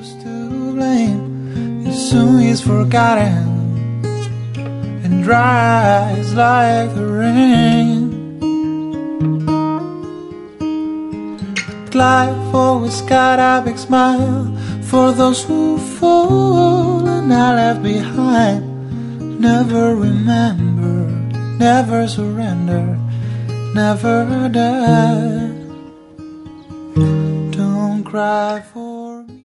who's to blame? And soon he's forgotten and dries like the rain. But life always got a big smile for those who fall and are left behind. Never remember, never surrender, never die. Don't cry for